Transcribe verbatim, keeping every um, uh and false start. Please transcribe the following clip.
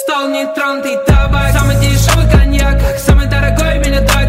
Стол нетронутый табак, самый дешевый коньяк, самый дорогой меня так.